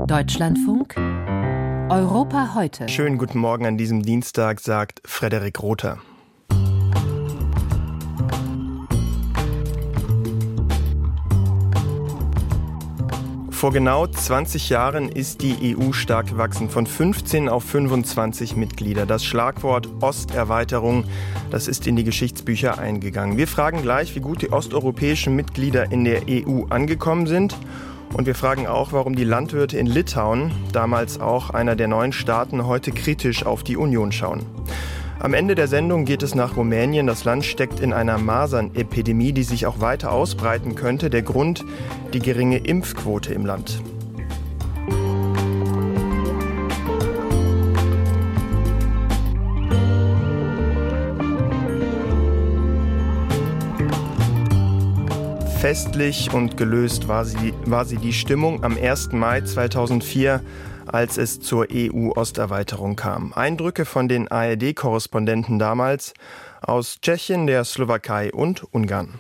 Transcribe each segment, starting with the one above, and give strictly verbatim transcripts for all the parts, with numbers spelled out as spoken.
Deutschlandfunk Europa heute. Schönen guten Morgen an diesem Dienstag, sagt Frederik Rother. Vor genau zwanzig Jahren ist die E U stark gewachsen, von fünfzehn auf fünfundzwanzig Mitglieder. Das Schlagwort Osterweiterung, das ist in die Geschichtsbücher eingegangen. Wir fragen gleich, wie gut die osteuropäischen Mitglieder in der E U angekommen sind. Und wir fragen auch, warum die Landwirte in Litauen, damals auch einer der neuen Staaten, heute kritisch auf die Union schauen. Am Ende der Sendung geht es nach Rumänien. Das Land steckt in einer Masernepidemie, die sich auch weiter ausbreiten könnte. Der Grund, die geringe Impfquote im Land. Festlich und gelöst war sie, war sie die Stimmung am ersten Mai zweitausendvier, als es zur E U-Osterweiterung kam. Eindrücke von den A R D-Korrespondenten damals aus Tschechien, der Slowakei und Ungarn.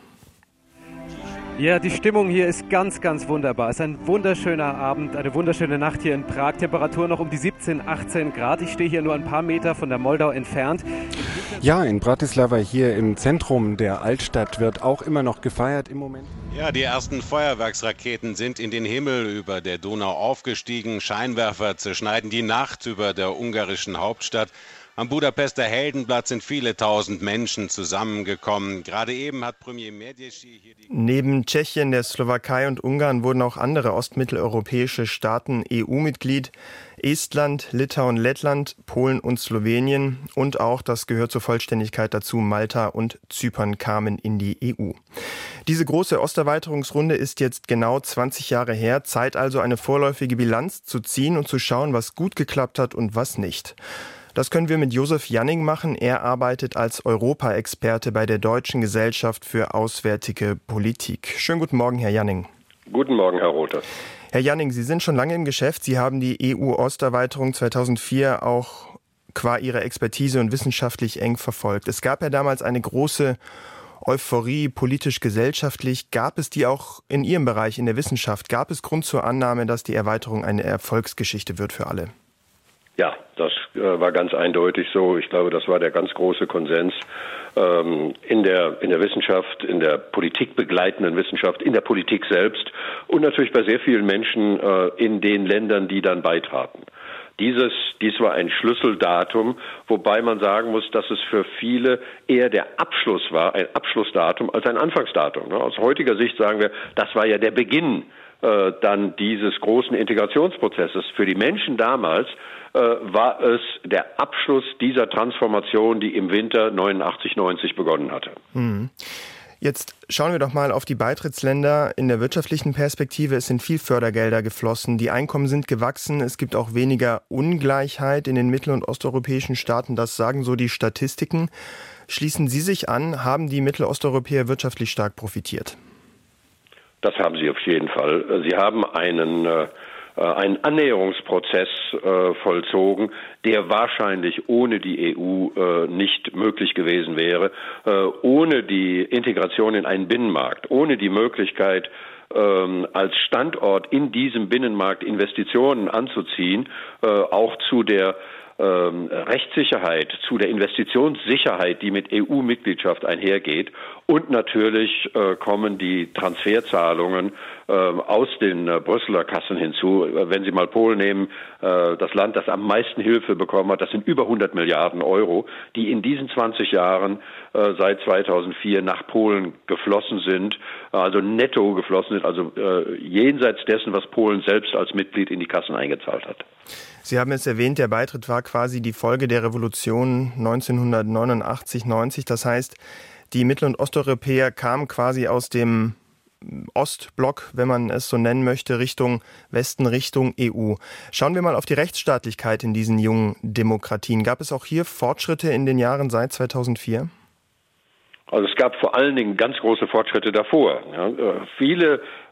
Ja, die Stimmung hier ist ganz, ganz wunderbar. Es ist ein wunderschöner Abend, eine wunderschöne Nacht hier in Prag. Temperatur noch um die siebzehn, achtzehn Grad. Ich stehe hier nur ein paar Meter von der Moldau entfernt. Ja, in Bratislava hier im Zentrum der Altstadt wird auch immer noch gefeiert im Moment. Ja, die ersten Feuerwerksraketen sind in den Himmel über der Donau aufgestiegen. Scheinwerfer zerschneiden die Nacht über der ungarischen Hauptstadt. Am Budapester Heldenplatz sind viele tausend Menschen zusammengekommen. Gerade eben hat Premier Medici hier die... Neben Tschechien, der Slowakei und Ungarn wurden auch andere ostmitteleuropäische Staaten E U-Mitglied. Estland, Litauen, Lettland, Polen und Slowenien und auch, das gehört zur Vollständigkeit dazu, Malta und Zypern kamen in die E U. Diese große Osterweiterungsrunde ist jetzt genau zwanzig Jahre her. Zeit also, eine vorläufige Bilanz zu ziehen und zu schauen, was gut geklappt hat und was nicht. Das können wir mit Josef Janning machen. Er arbeitet als Europa-Experte bei der Deutschen Gesellschaft für Auswärtige Politik. Schönen guten Morgen, Herr Janning. Guten Morgen, Herr Rother. Herr Janning, Sie sind schon lange im Geschäft. Sie haben die E U-Osterweiterung zweitausendvier auch qua Ihrer Expertise und wissenschaftlich eng verfolgt. Es gab ja damals eine große Euphorie, politisch-gesellschaftlich. Gab es die auch in Ihrem Bereich, in der Wissenschaft? Gab es Grund zur Annahme, dass die Erweiterung eine Erfolgsgeschichte wird für alle? Ja, das äh, war ganz eindeutig so. Ich glaube, das war der ganz große Konsens ähm, in der in der Wissenschaft, in der politikbegleitenden Wissenschaft, in der Politik selbst und natürlich bei sehr vielen Menschen äh, in den Ländern, die dann beitraten. Dieses, dies war ein Schlüsseldatum, wobei man sagen muss, dass es für viele eher der Abschluss war, ein Abschlussdatum als ein Anfangsdatum. Aus heutiger Sicht sagen wir, das war ja der Beginn äh, dann dieses großen Integrationsprozesses. Für die Menschen damals äh, war es der Abschluss dieser Transformation, die im Winter neunundachtzig, neunzig begonnen hatte. Mhm. Jetzt schauen wir doch mal auf die Beitrittsländer in der wirtschaftlichen Perspektive. Es sind viel Fördergelder geflossen, die Einkommen sind gewachsen, es gibt auch weniger Ungleichheit in den mittel- und osteuropäischen Staaten, das sagen so die Statistiken. Schließen Sie sich an, haben die Mittelosteuropäer wirtschaftlich stark profitiert? Das haben sie auf jeden Fall. Sie haben einen äh, einen Annäherungsprozess äh, vollzogen, der wahrscheinlich ohne die E U äh, nicht möglich gewesen wäre, äh, ohne die Integration in einen Binnenmarkt, ohne die Möglichkeit, ähm, als Standort in diesem Binnenmarkt Investitionen anzuziehen, äh, auch zu der Ähm, Rechtssicherheit, zu der Investitionssicherheit, die mit E U-Mitgliedschaft einhergeht. Und natürlich äh, kommen die Transferzahlungen äh, aus den äh, Brüsseler Kassen hinzu. Wenn Sie mal Polen nehmen, äh, das Land, das am meisten Hilfe bekommen hat, das sind über hundert Milliarden Euro, die in diesen zwanzig Jahren äh, seit zweitausendvier nach Polen geflossen sind, also netto geflossen sind, also äh, jenseits dessen, was Polen selbst als Mitglied in die Kassen eingezahlt hat. Sie haben es erwähnt, der Beitritt war quasi die Folge der Revolution neunzehnhundertneunundachtzig, neunzig. Das heißt, die Mittel- und Osteuropäer kamen quasi aus dem Ostblock, wenn man es so nennen möchte, Richtung Westen, Richtung E U. Schauen wir mal auf die Rechtsstaatlichkeit in diesen jungen Demokratien. Gab es auch hier Fortschritte in den Jahren seit zweitausendvier? Also es gab vor allen Dingen ganz große Fortschritte davor. Ja, viele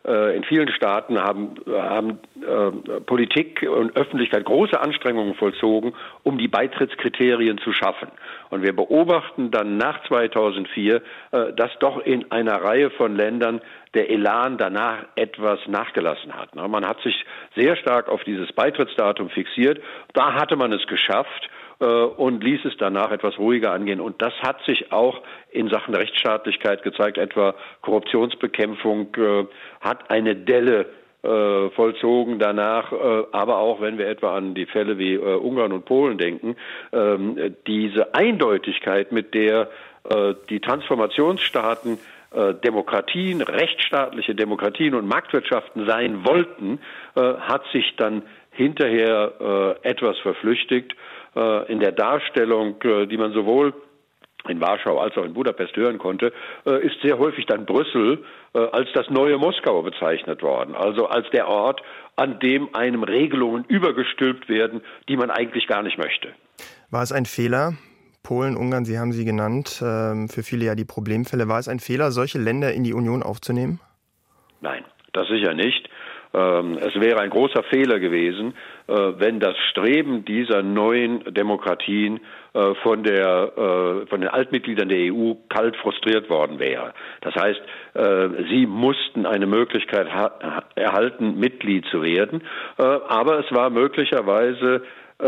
in vielen Staaten haben, haben äh, Politik und Öffentlichkeit große Anstrengungen vollzogen, um die Beitrittskriterien zu schaffen. Und wir beobachten dann nach zweitausendvier, äh, dass doch in einer Reihe von Ländern der Elan danach etwas nachgelassen hat. Man hat sich sehr stark auf dieses Beitrittsdatum fixiert. Da hatte man es geschafft und ließ es danach etwas ruhiger angehen. Und das hat sich auch in Sachen Rechtsstaatlichkeit gezeigt, etwa Korruptionsbekämpfung äh, hat eine Delle äh, vollzogen danach, äh, aber auch wenn wir etwa an die Fälle wie äh, Ungarn und Polen denken, äh, diese Eindeutigkeit, mit der äh, die Transformationsstaaten äh, Demokratien, rechtsstaatliche Demokratien und Marktwirtschaften sein wollten, äh, hat sich dann hinterher äh, etwas verflüchtigt. In der Darstellung, die man sowohl in Warschau als auch in Budapest hören konnte, ist sehr häufig dann Brüssel als das neue Moskau bezeichnet worden. Also als der Ort, an dem einem Regelungen übergestülpt werden, die man eigentlich gar nicht möchte. War es ein Fehler? Polen, Ungarn, Sie haben sie genannt, für viele ja die Problemfälle. War es ein Fehler, solche Länder in die Union aufzunehmen? Nein, das sicher nicht. Es wäre ein großer Fehler gewesen, wenn das Streben dieser neuen Demokratien von der, von den Altmitgliedern der E U kalt frustriert worden wäre. Das heißt, sie mussten eine Möglichkeit erhalten, Mitglied zu werden, aber es war möglicherweise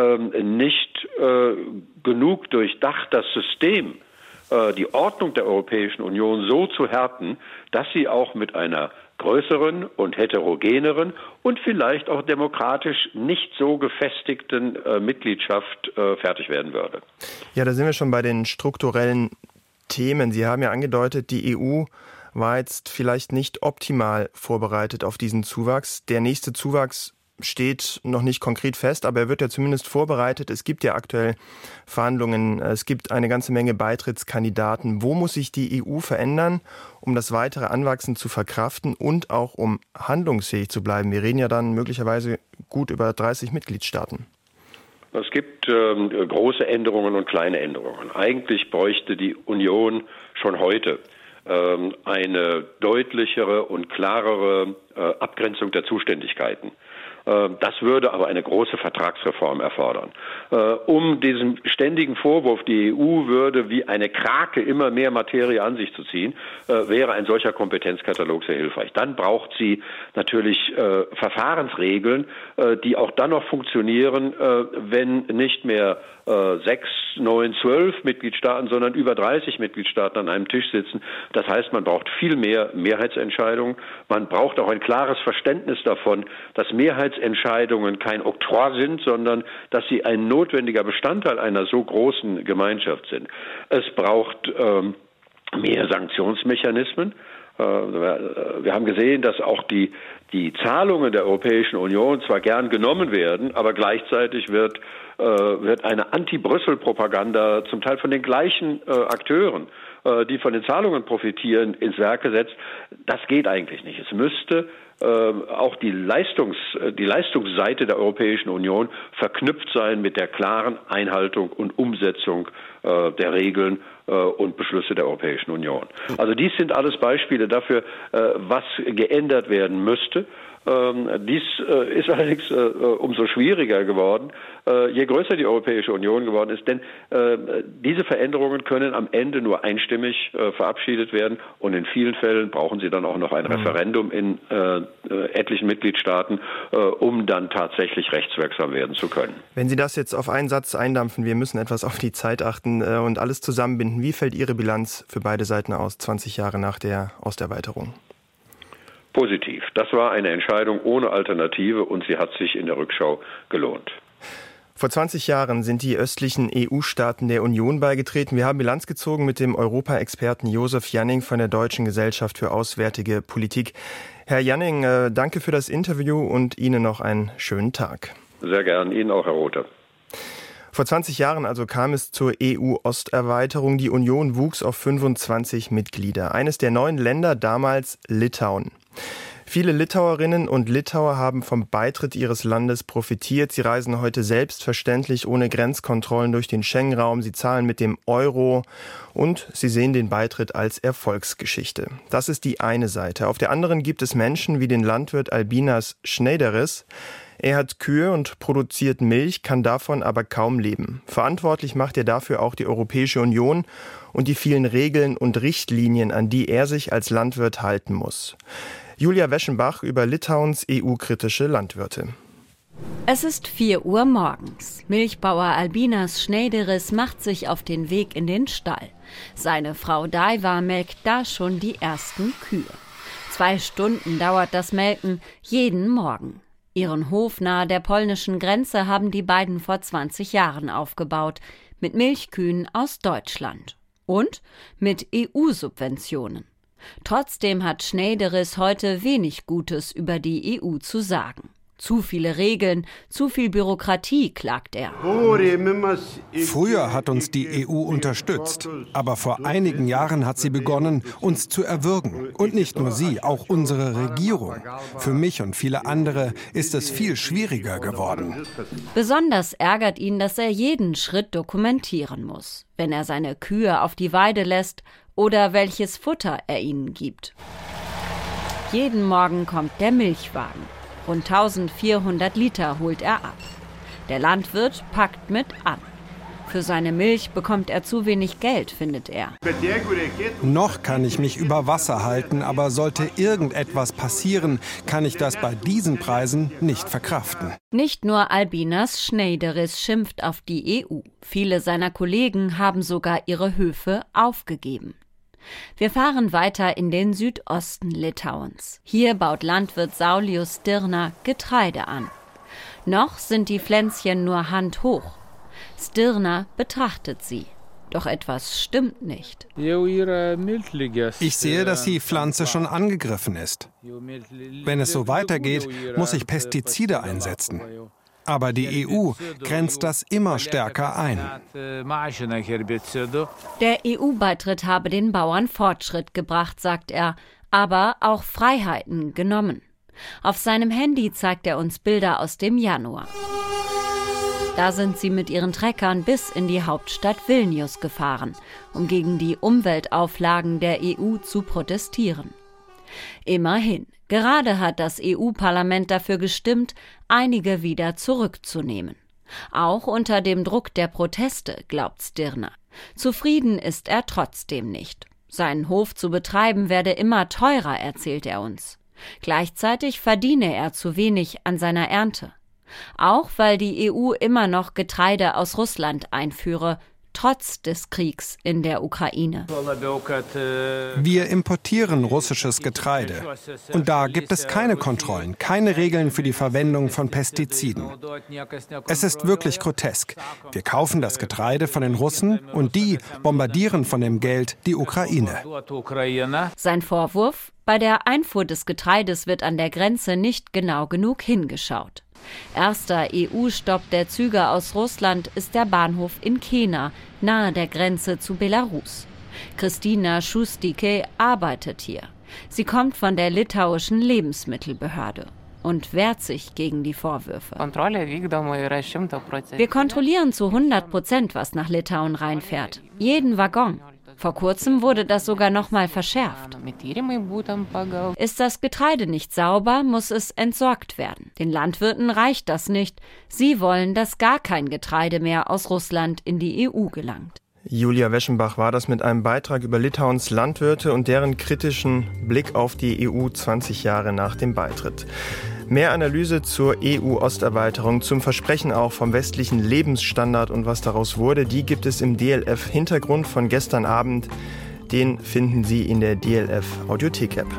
nicht genug durchdacht, das System, die Ordnung der Europäischen Union so zu härten, dass sie auch mit einer größeren und heterogeneren und vielleicht auch demokratisch nicht so gefestigten äh, Mitgliedschaft äh, fertig werden würde. Ja, da sind wir schon bei den strukturellen Themen. Sie haben ja angedeutet, die E U war jetzt vielleicht nicht optimal vorbereitet auf diesen Zuwachs. Der nächste Zuwachs steht noch nicht konkret fest, aber er wird ja zumindest vorbereitet. Es gibt ja aktuell Verhandlungen, es gibt eine ganze Menge Beitrittskandidaten. Wo muss sich die E U verändern, um das weitere Anwachsen zu verkraften und auch um handlungsfähig zu bleiben? Wir reden ja dann möglicherweise gut über dreißig Mitgliedstaaten. Es gibt ähm, große Änderungen und kleine Änderungen. Eigentlich bräuchte die Union schon heute ähm, eine deutlichere und klarere äh, Abgrenzung der Zuständigkeiten. Das würde aber eine große Vertragsreform erfordern. Um diesen ständigen Vorwurf, die E U würde wie eine Krake immer mehr Materie an sich zu ziehen, wäre ein solcher Kompetenzkatalog sehr hilfreich. Dann braucht sie natürlich Verfahrensregeln, die auch dann noch funktionieren, wenn nicht mehr sechs, neun, zwölf Mitgliedstaaten, sondern über dreißig Mitgliedstaaten an einem Tisch sitzen. Das heißt, man braucht viel mehr Mehrheitsentscheidungen. Man braucht auch ein klares Verständnis davon, dass Mehrheitsentscheidungen kein Oktroi sind, sondern dass sie ein notwendiger Bestandteil einer so großen Gemeinschaft sind. Es braucht ähm, mehr Sanktionsmechanismen. Wir haben gesehen, dass auch die, die Zahlungen der Europäischen Union zwar gern genommen werden, aber gleichzeitig wird, äh, wird eine Anti-Brüssel-Propaganda zum Teil von den gleichen äh, Akteuren, äh, die von den Zahlungen profitieren, ins Werk gesetzt. Das geht eigentlich nicht. Es müsste äh, auch die, Leistungs, die Leistungsseite der Europäischen Union verknüpft sein mit der klaren Einhaltung und Umsetzung äh, der Regeln und Beschlüsse der Europäischen Union. Also dies sind alles Beispiele dafür, was geändert werden müsste. Dies ist allerdings umso schwieriger geworden, je größer die Europäische Union geworden ist, denn diese Veränderungen können am Ende nur einstimmig verabschiedet werden und in vielen Fällen brauchen sie dann auch noch ein Referendum in etlichen Mitgliedstaaten, um dann tatsächlich rechtswirksam werden zu können. Wenn Sie das jetzt auf einen Satz eindampfen, wir müssen etwas auf die Zeit achten und alles zusammenbinden, wie fällt Ihre Bilanz für beide Seiten aus, zwanzig Jahre nach der Osterweiterung? Positiv. Das war eine Entscheidung ohne Alternative und sie hat sich in der Rückschau gelohnt. Vor zwanzig Jahren sind die östlichen E U-Staaten der Union beigetreten. Wir haben Bilanz gezogen mit dem Europa-Experten Josef Janning von der Deutschen Gesellschaft für Auswärtige Politik. Herr Janning, danke für das Interview und Ihnen noch einen schönen Tag. Sehr gern. Ihnen auch, Herr Rother. Vor zwanzig Jahren also kam es zur E U-Osterweiterung. Die Union wuchs auf fünfundzwanzig Mitglieder. Eines der neuen Länder damals Litauen. Viele Litauerinnen und Litauer haben vom Beitritt ihres Landes profitiert. Sie reisen heute selbstverständlich ohne Grenzkontrollen durch den Schengen-Raum. Sie zahlen mit dem Euro und sie sehen den Beitritt als Erfolgsgeschichte. Das ist die eine Seite. Auf der anderen gibt es Menschen wie den Landwirt Albinas Schneideris. Er hat Kühe und produziert Milch, kann davon aber kaum leben. Verantwortlich macht er dafür auch die Europäische Union und die vielen Regeln und Richtlinien, an die er sich als Landwirt halten muss. Julia Weschenbach über Litauens E U-kritische Landwirte. Es ist vier Uhr morgens. Milchbauer Albinas Schneideris macht sich auf den Weg in den Stall. Seine Frau Daiva melkt da schon die ersten Kühe. Zwei Stunden dauert das Melken jeden Morgen. Ihren Hof nahe der polnischen Grenze haben die beiden vor zwanzig Jahren aufgebaut, mit Milchkühen aus Deutschland und mit E U-Subventionen. Trotzdem hat Schneideris heute wenig Gutes über die E U zu sagen. Zu viele Regeln, zu viel Bürokratie, klagt er. Früher hat uns die E U unterstützt, aber vor einigen Jahren hat sie begonnen, uns zu erwürgen. Und nicht nur sie, auch unsere Regierung. Für mich und viele andere ist es viel schwieriger geworden. Besonders ärgert ihn, dass er jeden Schritt dokumentieren muss, wenn er seine Kühe auf die Weide lässt oder welches Futter er ihnen gibt. Jeden Morgen kommt der Milchwagen. Rund eintausendvierhundert Liter holt er ab. Der Landwirt packt mit an. Für seine Milch bekommt er zu wenig Geld, findet er. Noch kann ich mich über Wasser halten, aber sollte irgendetwas passieren, kann ich das bei diesen Preisen nicht verkraften. Nicht nur Albinas Schneideris schimpft auf die E U. Viele seiner Kollegen haben sogar ihre Höfe aufgegeben. Wir fahren weiter in den Südosten Litauens. Hier baut Landwirt Saulius Stirna Getreide an. Noch sind die Pflänzchen nur handhoch. Stirna betrachtet sie. Doch etwas stimmt nicht. Ich sehe, dass die Pflanze schon angegriffen ist. Wenn es so weitergeht, muss ich Pestizide einsetzen. Aber die E U grenzt das immer stärker ein. Der E U-Beitritt habe den Bauern Fortschritt gebracht, sagt er, aber auch Freiheiten genommen. Auf seinem Handy zeigt er uns Bilder aus dem Januar. Da sind sie mit ihren Treckern bis in die Hauptstadt Vilnius gefahren, um gegen die Umweltauflagen der E U zu protestieren. Immerhin, gerade hat das E U-Parlament dafür gestimmt, einige wieder zurückzunehmen. Auch unter dem Druck der Proteste, glaubt Stirna. Zufrieden ist er trotzdem nicht. Seinen Hof zu betreiben werde immer teurer, erzählt er uns. Gleichzeitig verdiene er zu wenig an seiner Ernte. Auch weil die E U immer noch Getreide aus Russland einführe, trotz des Kriegs in der Ukraine. Wir importieren russisches Getreide. Und da gibt es keine Kontrollen, keine Regeln für die Verwendung von Pestiziden. Es ist wirklich grotesk. Wir kaufen das Getreide von den Russen und die bombardieren von dem Geld die Ukraine. Sein Vorwurf: Bei der Einfuhr des Getreides wird an der Grenze nicht genau genug hingeschaut. Erster E U-Stopp der Züge aus Russland ist der Bahnhof in Kena, nahe der Grenze zu Belarus. Kristina Schustike arbeitet hier. Sie kommt von der litauischen Lebensmittelbehörde und wehrt sich gegen die Vorwürfe. Wir kontrollieren zu hundert Prozent, was nach Litauen reinfährt. Jeden Waggon. Vor kurzem wurde das sogar noch mal verschärft. Ist das Getreide nicht sauber, muss es entsorgt werden. Den Landwirten reicht das nicht. Sie wollen, dass gar kein Getreide mehr aus Russland in die E U gelangt. Julia Weschenbach war das mit einem Beitrag über Litauens Landwirte und deren kritischen Blick auf die E U zwanzig Jahre nach dem Beitritt. Mehr Analyse zur E U-Osterweiterung, zum Versprechen auch vom westlichen Lebensstandard und was daraus wurde, die gibt es im D L F-Hintergrund von gestern Abend. Den finden Sie in der D L F-Audiothek-App.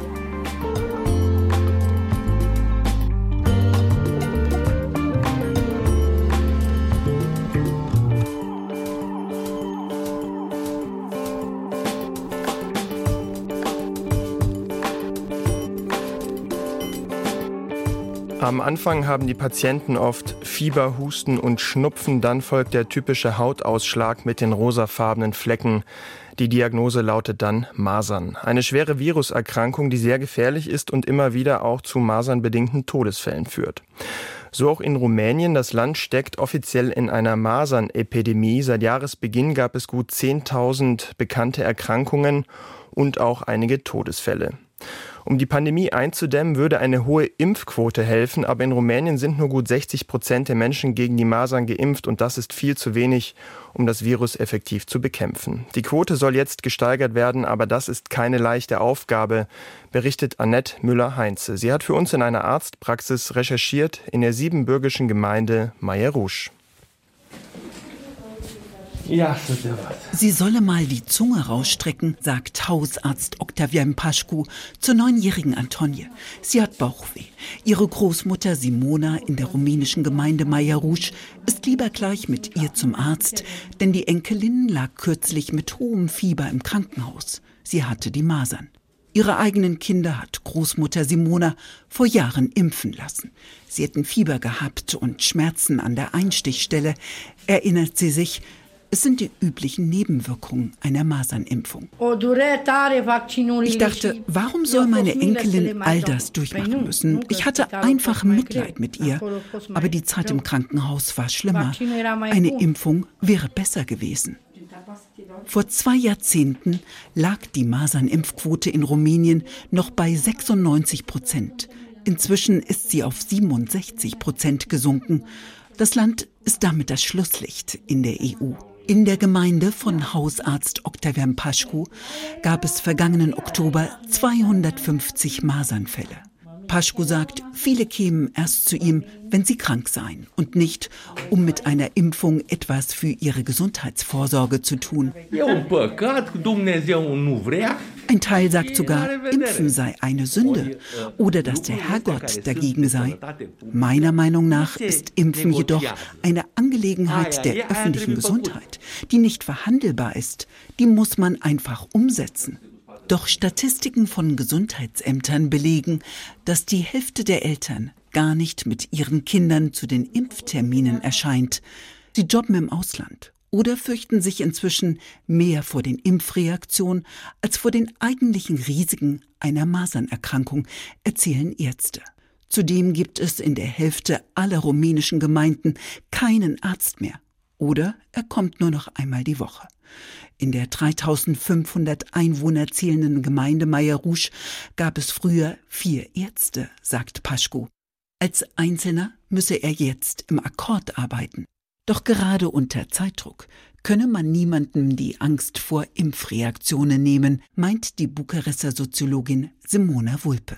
Am Anfang haben die Patienten oft Fieber, Husten und Schnupfen, dann folgt der typische Hautausschlag mit den rosafarbenen Flecken. Die Diagnose lautet dann Masern. Eine schwere Viruserkrankung, die sehr gefährlich ist und immer wieder auch zu masernbedingten Todesfällen führt. So auch in Rumänien. Das Land steckt offiziell in einer Masernepidemie. Seit Jahresbeginn gab es gut zehntausend bekannte Erkrankungen und auch einige Todesfälle. Um die Pandemie einzudämmen, würde eine hohe Impfquote helfen, aber in Rumänien sind nur gut sechzig Prozent der Menschen gegen die Masern geimpft und das ist viel zu wenig, um das Virus effektiv zu bekämpfen. Die Quote soll jetzt gesteigert werden, aber das ist keine leichte Aufgabe, berichtet Annette Müller-Heinze. Sie hat für uns in einer Arztpraxis recherchiert in der siebenbürgischen Gemeinde Maieruș. Sie solle mal die Zunge rausstrecken, sagt Hausarzt Octavian Pașcu zur neunjährigen Antonie. Sie hat Bauchweh. Ihre Großmutter Simona in der rumänischen Gemeinde Maieruș ist lieber gleich mit ihr zum Arzt, denn die Enkelin lag kürzlich mit hohem Fieber im Krankenhaus. Sie hatte die Masern. Ihre eigenen Kinder hat Großmutter Simona vor Jahren impfen lassen. Sie hätten Fieber gehabt und Schmerzen an der Einstichstelle, erinnert sie sich. Es sind die üblichen Nebenwirkungen einer Masernimpfung. Ich dachte, warum soll meine Enkelin all das durchmachen müssen? Ich hatte einfach Mitleid mit ihr. Aber die Zeit im Krankenhaus war schlimmer. Eine Impfung wäre besser gewesen. Vor zwei Jahrzehnten lag die Masernimpfquote in Rumänien noch bei sechsundneunzig Prozent. Inzwischen ist sie auf siebenundsechzig Prozent gesunken. Das Land ist damit das Schlusslicht in der E U. In der Gemeinde von Hausarzt Octavian Pașcu gab es vergangenen Oktober zweihundertfünfzig Masernfälle. Pașcu sagt, viele kämen erst zu ihm, wenn sie krank seien und nicht, um mit einer Impfung etwas für ihre Gesundheitsvorsorge zu tun. Ein Teil sagt sogar, Impfen sei eine Sünde oder dass der Herrgott dagegen sei. Meiner Meinung nach ist Impfen jedoch eine Angelegenheit der öffentlichen Gesundheit, die nicht verhandelbar ist. Die muss man einfach umsetzen. Doch Statistiken von Gesundheitsämtern belegen, dass die Hälfte der Eltern gar nicht mit ihren Kindern zu den Impfterminen erscheint. Sie jobben im Ausland oder fürchten sich inzwischen mehr vor den Impfreaktionen als vor den eigentlichen Risiken einer Masernerkrankung, erzählen Ärzte. Zudem gibt es in der Hälfte aller rumänischen Gemeinden keinen Arzt mehr. Oder er kommt nur noch einmal die Woche. In der dreitausendfünfhundert Einwohner zählenden Gemeinde Maieruș gab es früher vier Ärzte, sagt Pașcu. Als Einzelner müsse er jetzt im Akkord arbeiten. Doch gerade unter Zeitdruck könne man niemandem die Angst vor Impfreaktionen nehmen, meint die Bukarester Soziologin Simona Vulpe.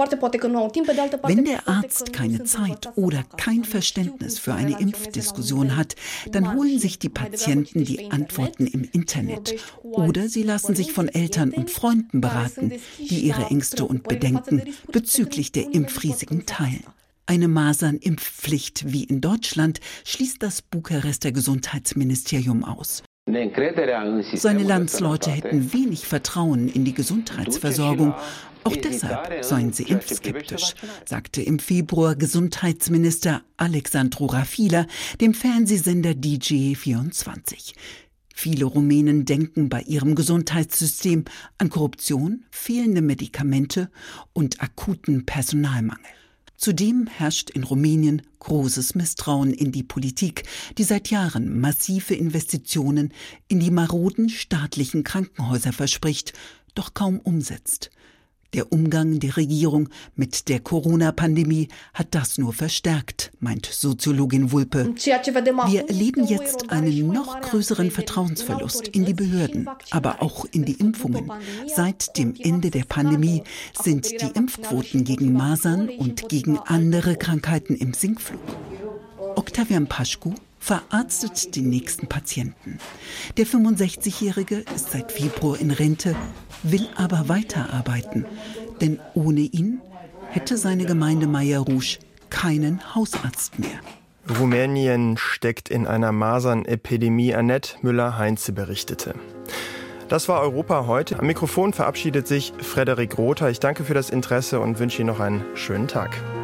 Wenn der Arzt keine Zeit oder kein Verständnis für eine Impfdiskussion hat, dann holen sich die Patienten die Antworten im Internet oder sie lassen sich von Eltern und Freunden beraten, die ihre Ängste und Bedenken bezüglich der Impfrisiken teilen. Eine Masernimpfpflicht wie in Deutschland schließt das Bukarester Gesundheitsministerium aus. Seine Landsleute hätten wenig Vertrauen in die Gesundheitsversorgung. Auch deshalb seien sie impfskeptisch, sagte im Februar Gesundheitsminister Alexandru Rafila dem Fernsehsender D J vierundzwanzig. Viele Rumänen denken bei ihrem Gesundheitssystem an Korruption, fehlende Medikamente und akuten Personalmangel. Zudem herrscht in Rumänien großes Misstrauen in die Politik, die seit Jahren massive Investitionen in die maroden staatlichen Krankenhäuser verspricht, doch kaum umsetzt. Der Umgang der Regierung mit der Corona-Pandemie hat das nur verstärkt, meint Soziologin Vulpe. Wir erleben jetzt einen noch größeren Vertrauensverlust in die Behörden, aber auch in die Impfungen. Seit dem Ende der Pandemie sind die Impfquoten gegen Masern und gegen andere Krankheiten im Sinkflug. Octavian Pașcu verarztet den nächsten Patienten. Der fünfundsechzigjährige ist seit Februar in Rente, will aber weiterarbeiten. Denn ohne ihn hätte seine Gemeinde Maieruș keinen Hausarzt mehr. Rumänien steckt in einer Masernepidemie. Annette Müller-Heinze berichtete. Das war Europa heute. Am Mikrofon verabschiedet sich Frederik Rother. Ich danke für das Interesse und wünsche Ihnen noch einen schönen Tag.